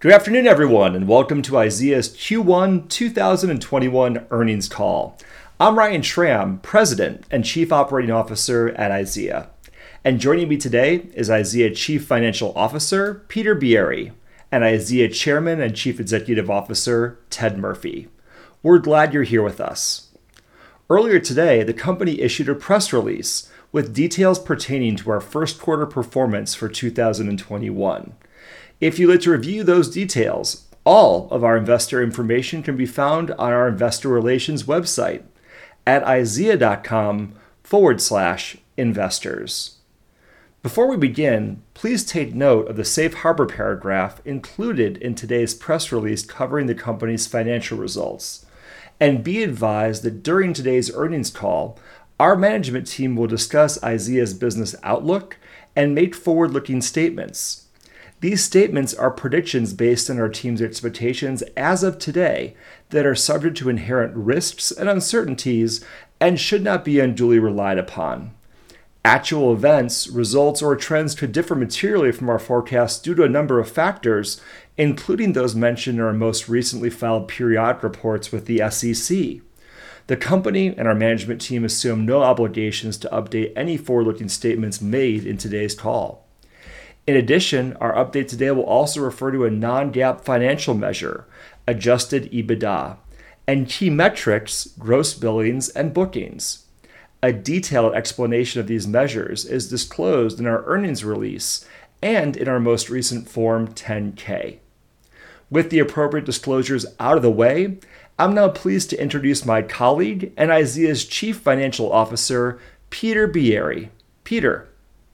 Good afternoon, everyone, and welcome to IZEA's Q1 2021 earnings call. I'm Ryan Schramm, President and Chief Operating Officer at IZEA. And joining me today is IZEA Chief Financial Officer, Peter Biere, and IZEA Chairman and Chief Executive Officer, Ted Murphy. We're glad you're here with us. Earlier today, the company issued a press release with details pertaining to our first quarter performance for 2021. If you'd like to review those details, all of our investor information can be found on our investor relations website at izea.com/investors. Before we begin, please take note of the safe harbor paragraph included in today's press release covering the company's financial results. And be advised that during today's earnings call, our management team will discuss IZEA's business outlook and make forward-looking statements. These statements are predictions based on our team's expectations as of today that are subject to inherent risks and uncertainties and should not be unduly relied upon. Actual events, results, or trends could differ materially from our forecasts due to a number of factors, including those mentioned in our most recently filed periodic reports with the SEC. The company and our management team assume no obligations to update any forward-looking statements made in today's call. In addition, our update today will also refer to a non-GAAP financial measure, adjusted EBITDA, and key metrics, gross billings, and bookings. A detailed explanation of these measures is disclosed in our earnings release and in our most recent Form 10-K. With the appropriate disclosures out of the way, I'm now pleased to introduce my colleague and IZEA's Chief Financial Officer, Peter Biere. Peter.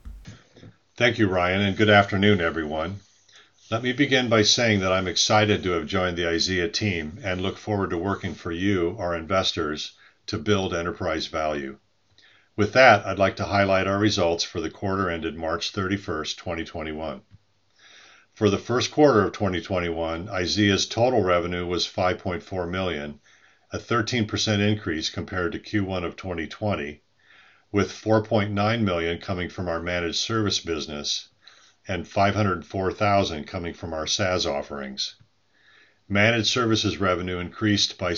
Thank you, Ryan, and good afternoon, everyone. Let me begin by saying that I'm excited to have joined the IZEA team and look forward to working for you, our investors, to build enterprise value. With that, I'd like to highlight our results for the quarter ended March 31st, 2021. For the first quarter of 2021, IZEA's total revenue was $5.4 million, a 13% increase compared to Q1 of 2020, with $4.9 million coming from our managed service business and $504,000 coming from our SaaS offerings. Managed services revenue increased by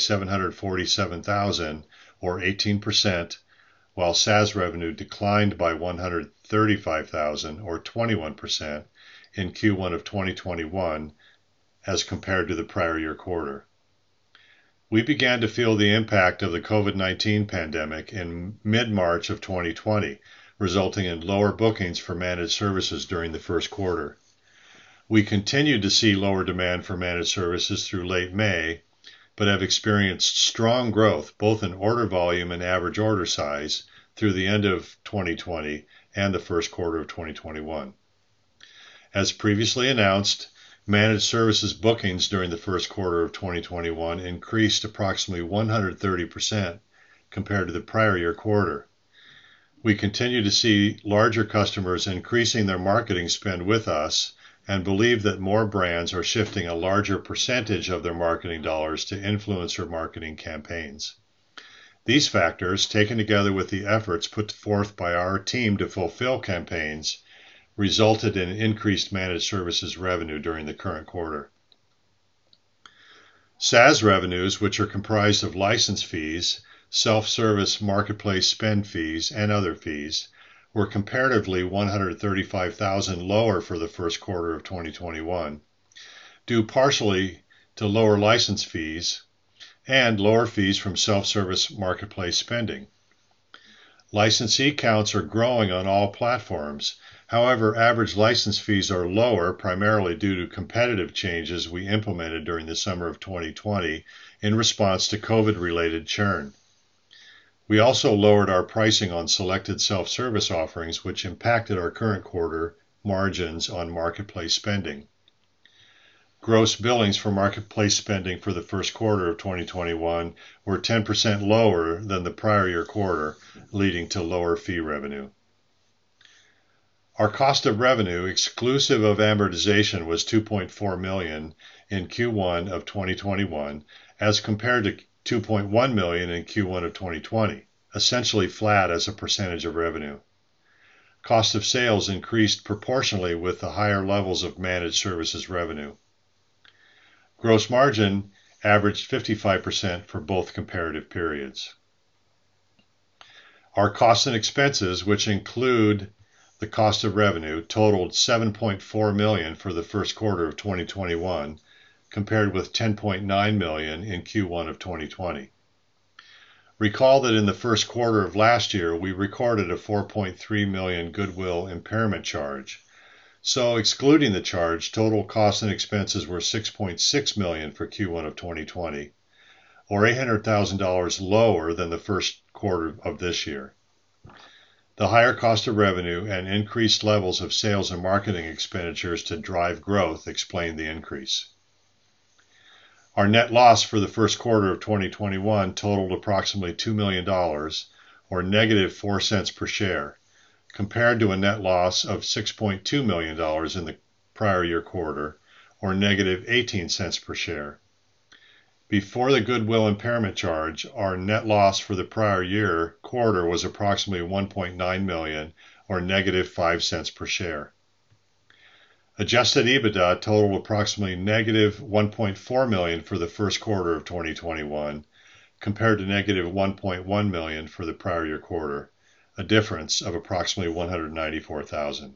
$747,000 or 18%, while SaaS revenue declined by $135,000 or 21% in Q1 of 2021 as compared to the prior year quarter. We began to feel the impact of the COVID-19 pandemic in mid-March of 2020, resulting in lower bookings for managed services during the first quarter. We continued to see lower demand for managed services through late May, but have experienced strong growth both in order volume and average order size through the end of 2020 and the first quarter of 2021. As previously announced, managed services bookings during the first quarter of 2021 increased approximately 130% compared to the prior year quarter. We continue to see larger customers increasing their marketing spend with us and believe that more brands are shifting a larger percentage of their marketing dollars to influencer marketing campaigns. These factors, taken together with the efforts put forth by our team to fulfill campaigns, resulted in increased managed services revenue during the current quarter. SaaS revenues, which are comprised of license fees, self-service marketplace spend fees, and other fees, were comparatively $135,000 lower for the first quarter of 2021, due partially to lower license fees and lower fees from self-service marketplace spending. Licensee counts are growing on all platforms. However, average license fees are lower primarily due to competitive changes we implemented during the summer of 2020 in response to COVID-related churn. We also lowered our pricing on selected self-service offerings, which impacted our current quarter margins on marketplace spending. Gross billings for marketplace spending for the first quarter of 2021 were 10% lower than the prior year quarter, leading to lower fee revenue. Our cost of revenue, exclusive of amortization, was $2.4 million in Q1 of 2021 as compared to $2.1 million in Q1 of 2020, essentially flat as a percentage of revenue. Cost of sales increased proportionally with the higher levels of managed services revenue. Gross margin averaged 55% for both comparative periods. Our costs and expenses, which include the cost of revenue, totaled $7.4 million for the first quarter of 2021, compared with $10.9 million in Q1 of 2020. Recall that in the first quarter of last year, we recorded a $4.3 million goodwill impairment charge. So excluding the charge, total costs and expenses were $6.6 million for Q1 of 2020, or $800,000 lower than the first quarter of this year. The higher cost of revenue and increased levels of sales and marketing expenditures to drive growth explain the increase. Our net loss for the first quarter of 2021 totaled approximately $2 million, or negative 4 cents per share, compared to a net loss of $6.2 million in the prior year quarter, or negative 18 cents per share. Before the goodwill impairment charge, our net loss for the prior year quarter was approximately $1.9 million, or negative 5 cents per share. Adjusted EBITDA totaled approximately negative $1.4 million for the first quarter of 2021, compared to negative $1.1 million for the prior year quarter, a difference of approximately $194,000.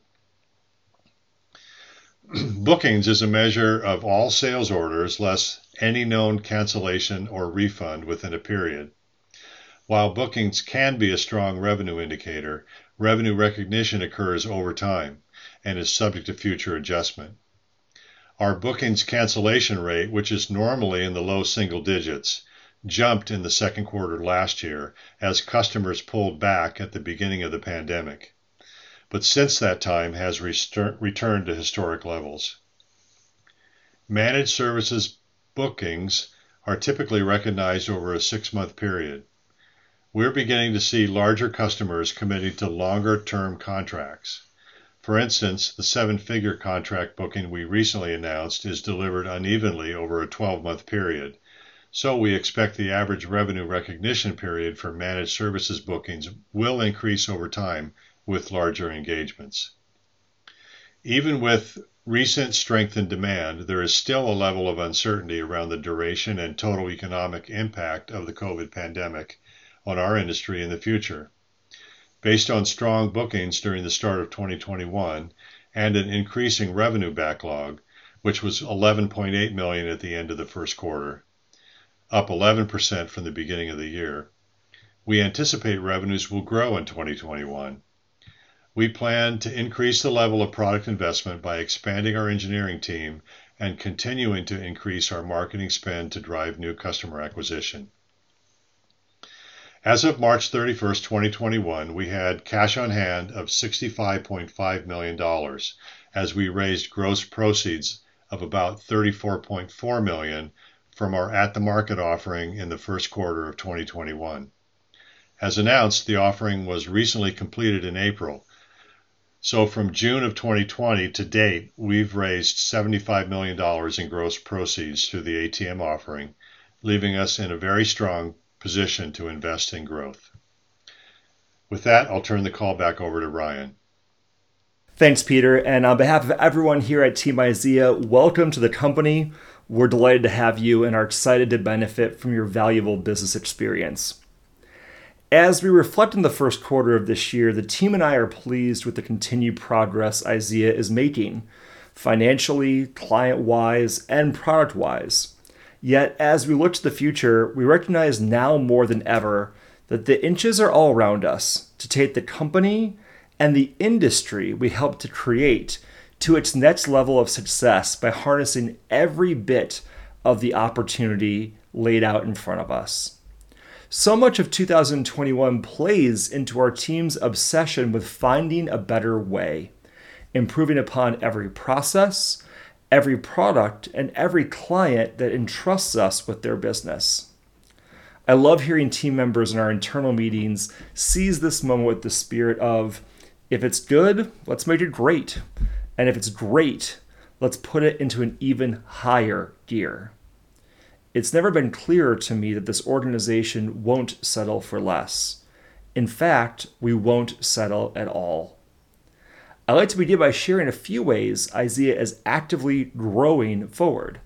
Bookings is a measure of all sales orders less any known cancellation or refund within a period. While bookings can be a strong revenue indicator, revenue recognition occurs over time and is subject to future adjustment. Our bookings cancellation rate, which is normally in the low single digits, jumped in the second quarter last year as customers pulled back at the beginning of the pandemic, but since that time has returned to historic levels. Managed services bookings are typically recognized over a 6-month period. We're beginning to see larger customers committing to longer-term contracts. For instance, the 7-figure contract booking we recently announced is delivered unevenly over a 12-month period, so we expect the average revenue recognition period for managed services bookings will increase over time with larger engagements. Even with recent strength in demand, there is still a level of uncertainty around the duration and total economic impact of the COVID pandemic on our industry in the future. Based on strong bookings during the start of 2021 and an increasing revenue backlog, which was $11.8 million at the end of the first quarter, up 11% from the beginning of the year, we anticipate revenues will grow in 2021. We plan to increase the level of product investment by expanding our engineering team and continuing to increase our marketing spend to drive new customer acquisition. As of March 31st, 2021, we had cash on hand of $65.5 million as we raised gross proceeds of about $34.4 million from our at-the-market offering in the first quarter of 2021. As announced, the offering was recently completed in April. So from June of 2020 to date, we've raised $75 million in gross proceeds through the ATM offering, leaving us in a very strong position to invest in growth. With that, I'll turn the call back over to Ryan. Thanks, Peter. And on behalf of everyone here at Team IZEA, welcome to the company. We're delighted to have you and are excited to benefit from your valuable business experience. As we reflect on the first quarter of this year, the team and I are pleased with the continued progress IZEA is making, financially, client-wise, and product-wise. Yet, as we look to the future, we recognize now more than ever that the inches are all around us to take the company and the industry we help to create to its next level of success by harnessing every bit of the opportunity laid out in front of us. So much of 2021 plays into our team's obsession with finding a better way, improving upon every process, every product, and every client that entrusts us with their business. I love hearing team members in our internal meetings seize this moment with the spirit of, if it's good, let's make it great. And if it's great, let's put it into an even higher gear. It's never been clearer to me that this organization won't settle for less. In fact, we won't settle at all. I'd like to begin by sharing a few ways IZEA is actively growing forward.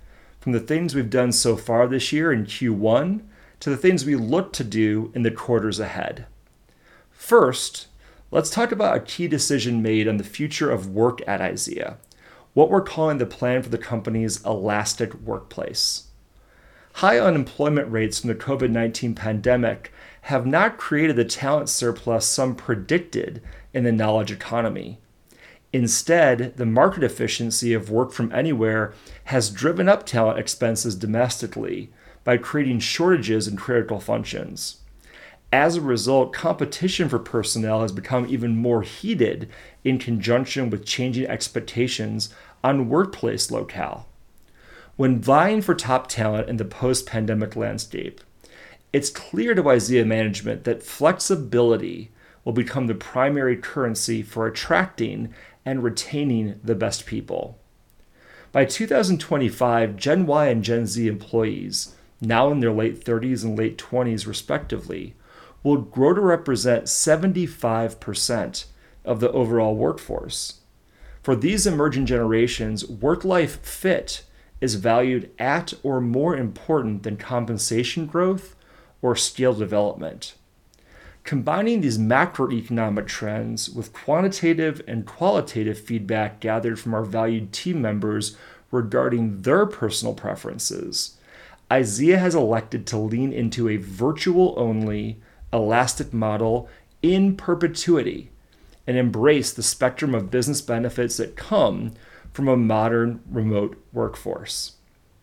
from the things we've done so far this year in Q1 to the things we look to do in the quarters ahead. First, let's talk about a key decision made on the future of work at IZEA, what we're calling the plan for the company's elastic workplace. High unemployment rates from the COVID-19 pandemic have not created the talent surplus some predicted in the knowledge economy. Instead, the market efficiency of work from anywhere has driven up talent expenses domestically by creating shortages in critical functions. As a result, competition for personnel has become even more heated in conjunction with changing expectations on workplace locale. When vying for top talent in the post-pandemic landscape, it's clear to IZEA management that flexibility will become the primary currency for attracting and retaining the best people. By 2025, Gen Y and Gen Z employees, now in their late 30s and late 20s respectively, will grow to represent 75% of the overall workforce. For these emerging generations, work-life fit is valued at or more important than compensation growth or skill development. Combining these macroeconomic trends with quantitative and qualitative feedback gathered from our valued team members regarding their personal preferences, IZEA has elected to lean into a virtual-only, elastic model in perpetuity and embrace the spectrum of business benefits that come from a modern remote workforce.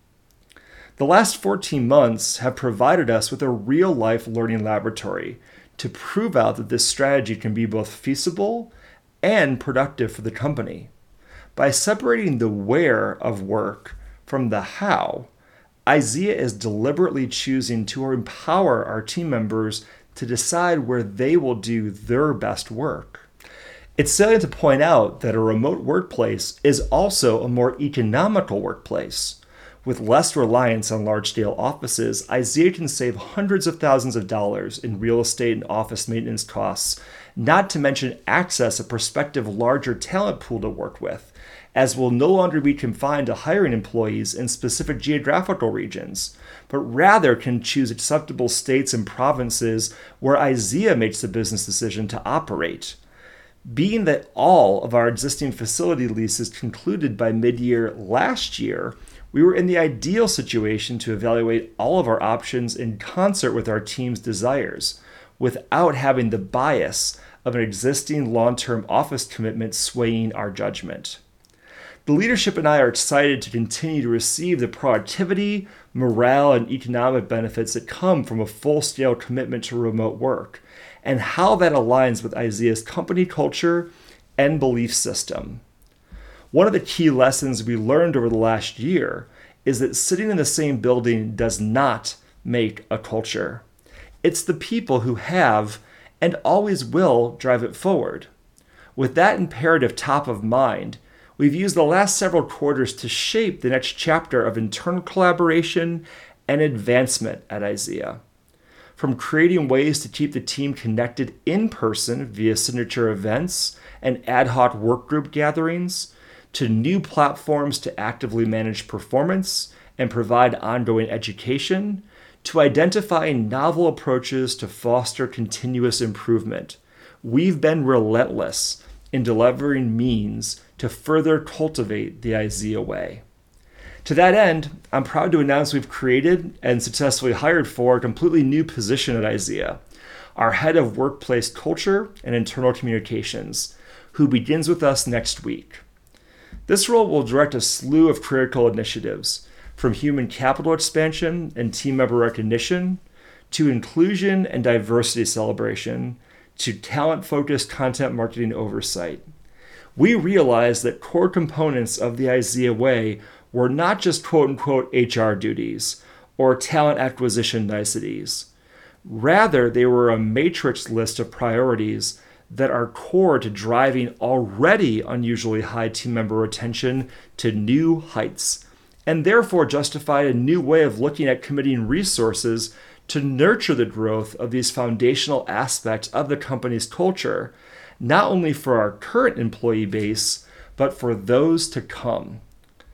The last 14 months have provided us with a real-life learning laboratory to prove out that this strategy can be both feasible and productive for the company. By separating the where of work from the how, IZEA is deliberately choosing to empower our team members to decide where they will do their best work. It's salient to point out that a remote workplace is also a more economical workplace. With less reliance on large-scale offices, IZEA can save hundreds of thousands of dollars in real estate and office maintenance costs, not to mention access a prospective larger talent pool to work with, as will no longer be confined to hiring employees in specific geographical regions, but rather can choose acceptable states and provinces where IZEA makes the business decision to operate. Being that all of our existing facility leases concluded by mid-year last year, we were in the ideal situation to evaluate all of our options in concert with our team's desires, without having the bias of an existing long-term office commitment swaying our judgment. The leadership and I are excited to continue to receive the productivity, morale, and economic benefits that come from a full-scale commitment to remote work, and how that aligns with IZEA's company culture and belief system. One of the key lessons we learned over the last year is that sitting in the same building does not make a culture. It's the people who have and always will drive it forward. With that imperative top of mind, we've used the last several quarters to shape the next chapter of internal collaboration and advancement at IZEA. From creating ways to keep the team connected in person via signature events and ad hoc workgroup gatherings, to new platforms to actively manage performance and provide ongoing education, to identifying novel approaches to foster continuous improvement, we've been relentless in delivering means to further cultivate the IZEA way. To that end, I'm proud to announce we've created and successfully hired for a completely new position at IZEA, our head of workplace culture and internal communications, who begins with us next week. This role will direct a slew of critical initiatives, from human capital expansion and team member recognition, to inclusion and diversity celebration, to talent-focused content marketing oversight. We realized that core components of the IZEA way were not just quote-unquote HR duties or talent acquisition niceties. Rather, they were a matrix list of priorities that are core to driving already unusually high team member retention to new heights, and therefore justified a new way of looking at committing resources to nurture the growth of these foundational aspects of the company's culture, not only for our current employee base, but for those to come.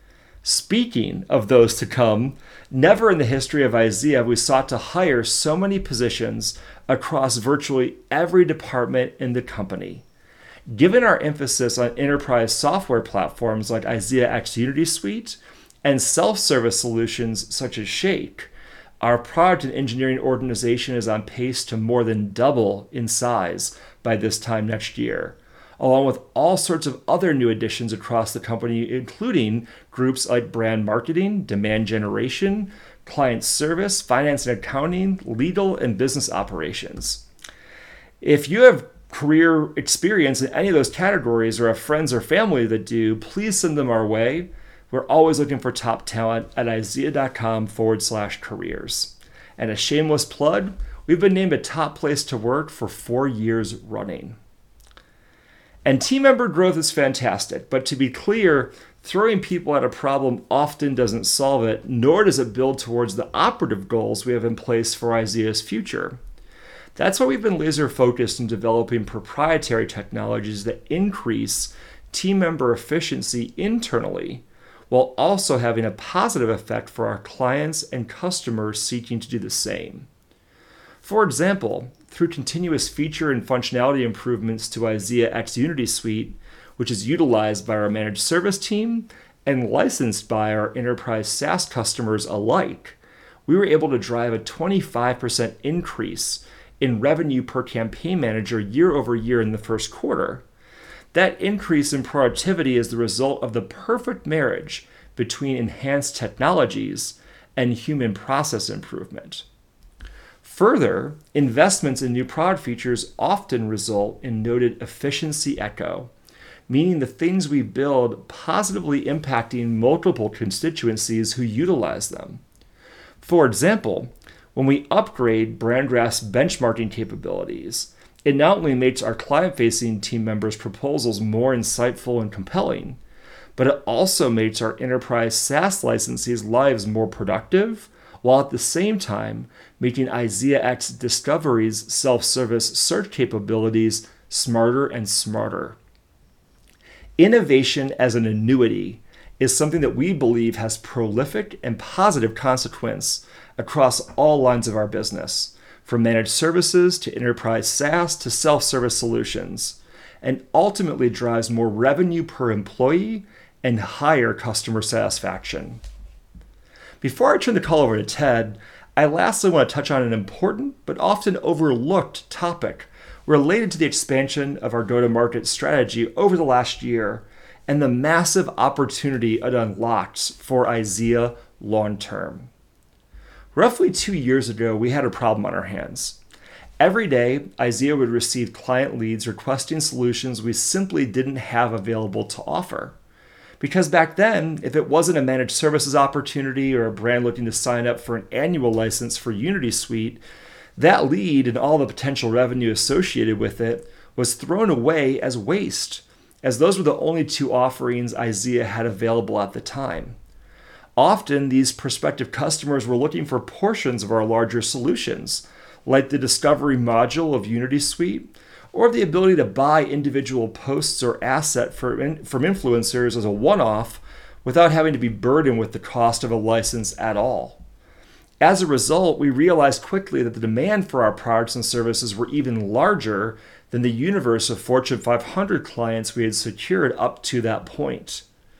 Speaking of those to come, never in the history of IZEA have we sought to hire so many positions across virtually every department in the company. Given our emphasis on enterprise software platforms like IZEA X Unity Suite and self-service solutions such as Shake, our product and engineering organization is on pace to more than double in size by this time next year, along with all sorts of other new additions across the company, including groups like brand marketing, demand generation, client service, finance and accounting, legal, and business operations. If you have career experience in any of those categories or have friends or family that do, please send them our way. We're always looking for top talent at IZEA.com/careers. And a shameless plug, we've been named a top place to work for 4 years running. And team member growth is fantastic, but to be clear, throwing people at a problem often doesn't solve it, nor does it build towards the operative goals we have in place for IZEA's future. That's why we've been laser focused in developing proprietary technologies that increase team member efficiency internally, while also having a positive effect for our clients and customers seeking to do the same. For example, through continuous feature and functionality improvements to IZEA X Unity Suite, which is utilized by our managed service team and licensed by our enterprise SaaS customers alike, we were able to drive a 25% increase in revenue per campaign manager year over year in the first quarter. That increase in productivity is the result of the perfect marriage between enhanced technologies and human process improvement. Further, investments in new product features often result in noted efficiency echo, meaning the things we build positively impacting multiple constituencies who utilize them. For example, when we upgrade BrandGraph's benchmarking capabilities, it not only makes our client-facing team members' proposals more insightful and compelling, but it also makes our enterprise SaaS licensees' lives more productive, while at the same time making IZEA X Discovery's self-service search capabilities smarter and smarter. Innovation as an annuity is something that we believe has prolific and positive consequence across all lines of our business, from managed services to enterprise SaaS to self-service solutions, and ultimately drives more revenue per employee and higher customer satisfaction. Before I turn the call over to Ted, I lastly want to touch on an important but often overlooked topic related to the expansion of our go-to-market strategy over the last year and the massive opportunity it unlocks for IZEA long-term. Roughly 2 years ago, we had a problem on our hands. Every day, IZEA would receive client leads requesting solutions we simply didn't have available to offer. Because back then, if it wasn't a managed services opportunity or a brand looking to sign up for an annual license for Unity Suite, that lead and all the potential revenue associated with it was thrown away as waste, as those were the only 2 offerings IZEA had available at the time. Often, these prospective customers were looking for portions of our larger solutions, like the discovery module of Unity Suite, or the ability to buy individual posts or assets from influencers as a one-off without having to be burdened with the cost of a license at all. As a result, we realized quickly that the demand for our products and services were even larger than the universe of Fortune 500 clients we had secured up to that point.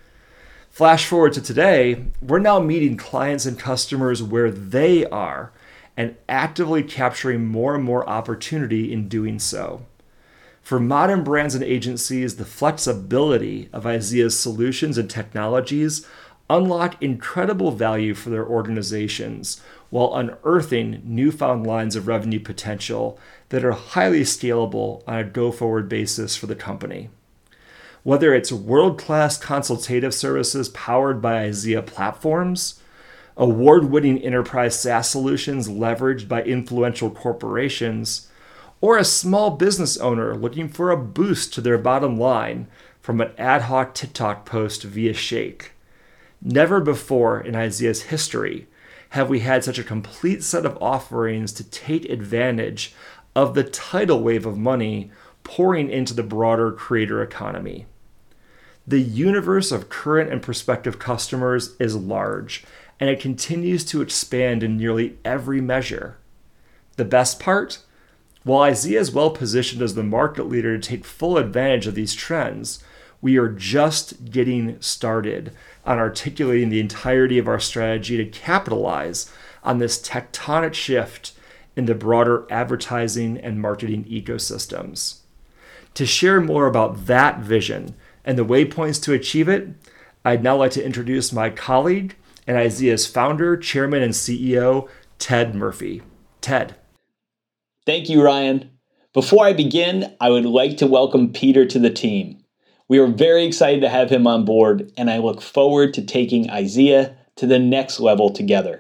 Flash forward to today, we're now meeting clients and customers where they are and actively capturing more and more opportunity in doing so. For modern brands and agencies, the flexibility of IZEA's solutions and technologies unlock incredible value for their organizations while unearthing newfound lines of revenue potential that are highly scalable on a go-forward basis for the company. Whether it's world-class consultative services powered by IZEA platforms, award-winning enterprise SaaS solutions leveraged by influential corporations, or a small business owner looking for a boost to their bottom line from an ad hoc TikTok post via Shake. Never before in IZEA's history have we had such a complete set of offerings to take advantage of the tidal wave of money pouring into the broader creator economy. The universe of current and prospective customers is large, and it continues to expand in nearly every measure. The best part? While IZEA is well positioned as the market leader to take full advantage of these trends, we are just getting started on articulating the entirety of our strategy to capitalize on this tectonic shift in the broader advertising and marketing ecosystems. To share more about that vision and the waypoints to achieve it, I'd now like to introduce my colleague and IZEA's founder, chairman, and CEO, Ted Murphy. Ted. Thank you, Ryan. Before I begin, I would like to welcome Peter to the team. We are very excited to have him on board, and I look forward to taking IZEA to the next level together.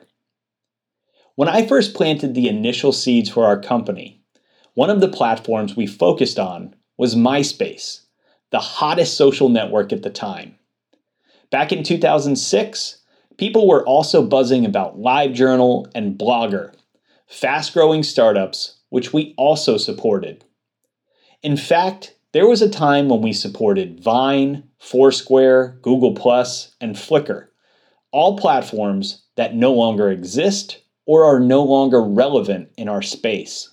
When I first planted the initial seeds for our company, one of the platforms we focused on was MySpace, the hottest social network at the time. Back in 2006, people were also buzzing about LiveJournal and Blogger, fast-growing startups which we also supported. In fact, there was a time when we supported Vine, Foursquare, Google+, and Flickr, all platforms that no longer exist or are no longer relevant in our space.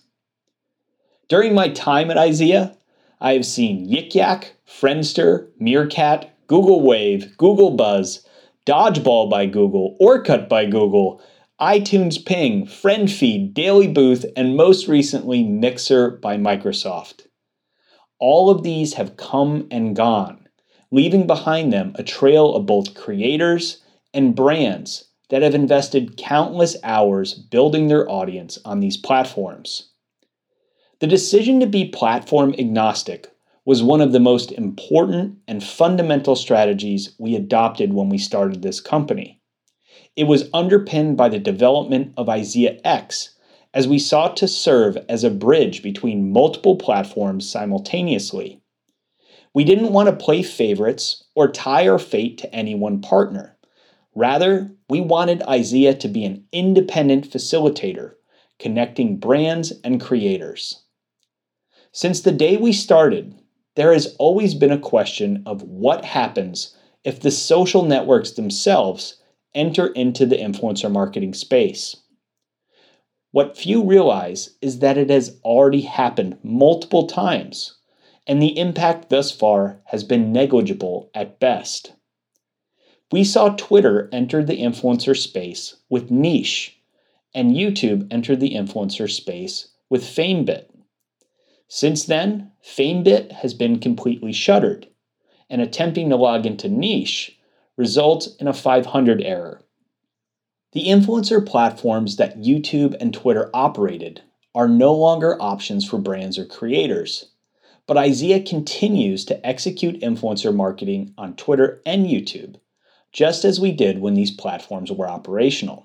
During my time at IZEA, I have seen Yik Yak, Friendster, Meerkat, Google Wave, Google Buzz, Dodgeball by Google, Orkut by Google, iTunes Ping, FriendFeed, Daily Booth, and most recently Mixer by Microsoft. All of these have come and gone, leaving behind them a trail of both creators and brands that have invested countless hours building their audience on these platforms. The decision to be platform agnostic was one of the most important and fundamental strategies we adopted when we started this company. It was underpinned by the development of IZEAx, as we sought to serve as a bridge between multiple platforms simultaneously. We didn't want to play favorites or tie our fate to any one partner. Rather, we wanted IZEA to be an independent facilitator, connecting brands and creators. Since the day we started, there has always been a question of what happens if the social networks themselves enter into the influencer marketing space. What few realize is that it has already happened multiple times, and the impact thus far has been negligible at best. We saw Twitter enter the influencer space with Niche, and YouTube enter the influencer space with FameBit. Since then, FameBit has been completely shuttered, and attempting to log into Niche results in a 500 error. The influencer platforms that YouTube and Twitter operated are no longer options for brands or creators, but IZEA continues to execute influencer marketing on Twitter and YouTube, just as we did when these platforms were operational.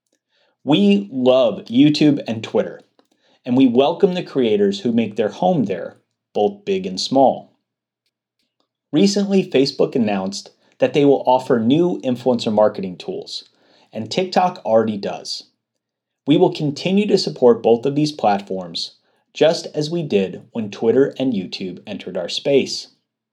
We love YouTube and Twitter, and we welcome the creators who make their home there, both big and small. Recently, Facebook announced that they will offer new influencer marketing tools, and TikTok already does. We will continue to support both of these platforms, just as we did when Twitter and YouTube entered our space.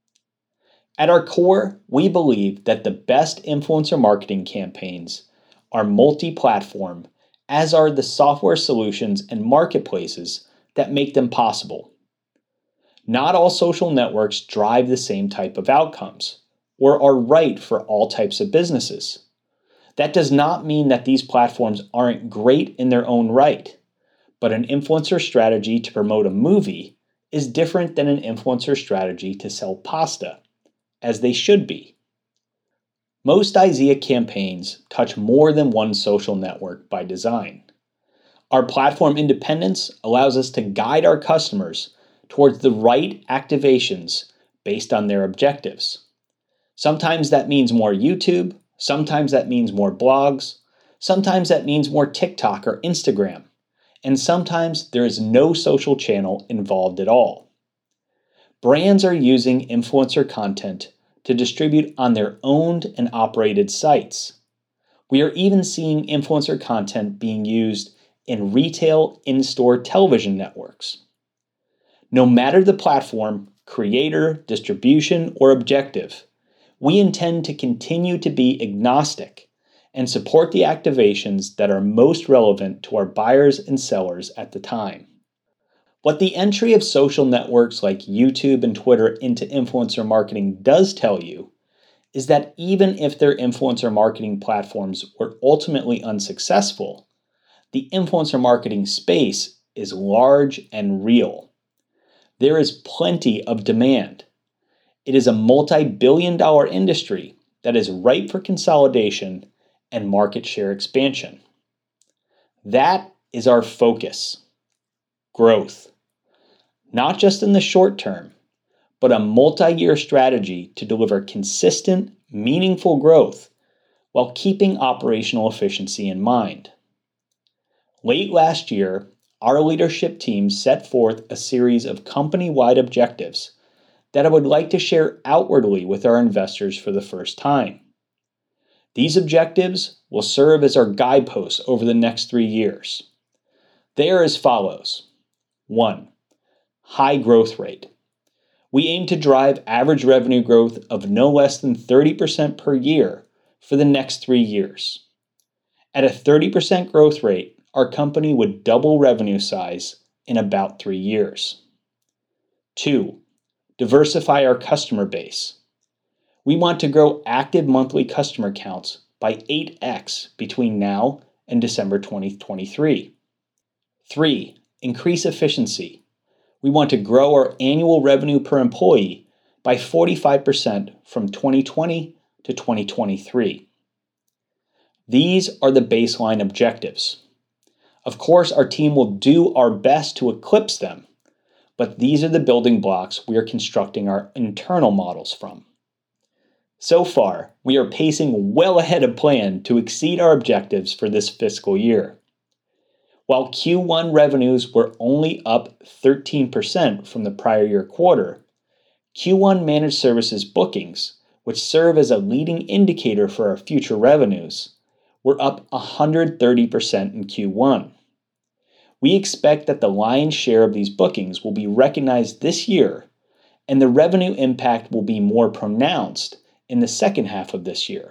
At our core, we believe that the best influencer marketing campaigns are multi-platform, as are the software solutions and marketplaces that make them possible. Not all social networks drive the same type of outcomes, or are right for all types of businesses. That does not mean that these platforms aren't great in their own right, but an influencer strategy to promote a movie is different than an influencer strategy to sell pasta, as they should be. Most IZEA campaigns touch more than one social network by design. Our platform independence allows us to guide our customers towards the right activations based on their objectives. Sometimes that means more YouTube, sometimes that means more blogs, sometimes that means more TikTok or Instagram, and sometimes there is no social channel involved at all. Brands are using influencer content to distribute on their owned and operated sites. We are even seeing influencer content being used in retail in-store television networks. No matter the platform, creator, distribution, or objective, we intend to continue to be agnostic and support the activations that are most relevant to our buyers and sellers at the time. What the entry of social networks like YouTube and Twitter into influencer marketing does tell you is that even if their influencer marketing platforms were ultimately unsuccessful, the influencer marketing space is large and real. There is plenty of demand. It is a multi-billion-dollar industry that is ripe for consolidation and market share expansion. That is our focus. Growth. Not just in the short term, but a multi-year strategy to deliver consistent, meaningful growth while keeping operational efficiency in mind. Late last year, our leadership team set forth a series of company-wide objectives that I would like to share outwardly with our investors for the first time. These objectives will serve as our guideposts over the next 3 years. They are as follows. 1. High growth rate. We aim to drive average revenue growth of no less than 30% per year for the next 3 years. At a 30% growth rate, our company would double revenue size in about 3 years. 2. Diversify our customer base. We want to grow active monthly customer counts by 8x between now and December 2023. 3. Increase efficiency. We want to grow our annual revenue per employee by 45% from 2020 to 2023. These are the baseline objectives. Of course, our team will do our best to eclipse them, but these are the building blocks we are constructing our internal models from. So far, we are pacing well ahead of plan to exceed our objectives for this fiscal year. While Q1 revenues were only up 13% from the prior year quarter, Q1 managed services bookings, which serve as a leading indicator for our future revenues, were up 130% in Q1. We expect that the lion's share of these bookings will be recognized this year, and the revenue impact will be more pronounced in the second half of this year.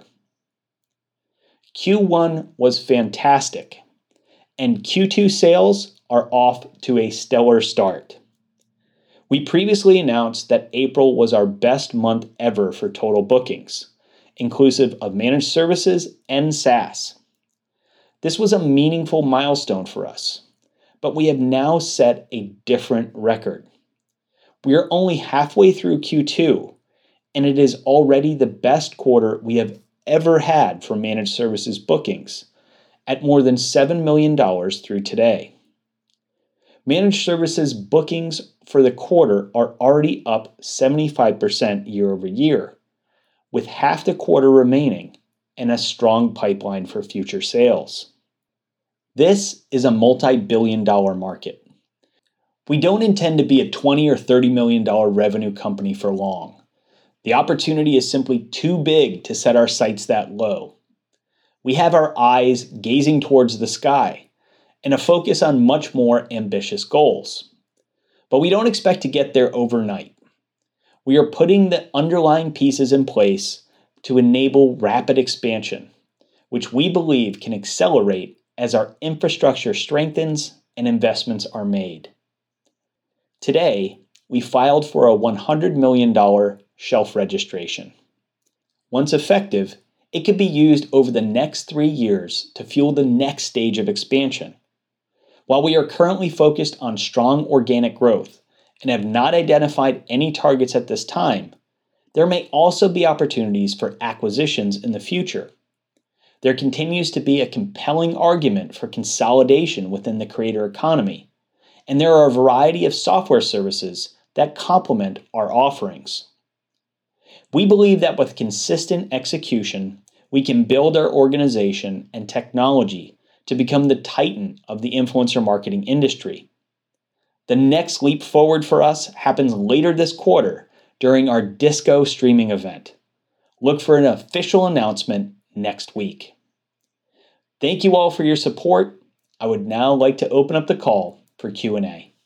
Q1 was fantastic, and Q2 sales are off to a stellar start. We previously announced that April was our best month ever for total bookings, inclusive of managed services and SaaS. This was a meaningful milestone for us, but we have now set a different record. We are only halfway through Q2, and it is already the best quarter we have ever had for managed services bookings, at more than $7 million through today. Managed services bookings for the quarter are already up 75% year over year, with half the quarter remaining and a strong pipeline for future sales. This is a multi-billion-dollar market. We don't intend to be a $20 or $30 million revenue company for long. The opportunity is simply too big to set our sights that low. We have our eyes gazing towards the sky and a focus on much more ambitious goals. But we don't expect to get there overnight. We are putting the underlying pieces in place to enable rapid expansion, which we believe can accelerate as our infrastructure strengthens and investments are made. Today, we filed for a $100 million shelf registration. Once effective, it could be used over the next 3 years to fuel the next stage of expansion. While we are currently focused on strong organic growth and have not identified any targets at this time, there may also be opportunities for acquisitions in the future. There continues to be a compelling argument for consolidation within the creator economy, and there are a variety of software services that complement our offerings. We believe that with consistent execution, we can build our organization and technology to become the titan of the influencer marketing industry. The next leap forward for us happens later this quarter during our Disco streaming event. Look for an official announcement next week. Thank you all for your support. I would now like to open up the call for Q&A.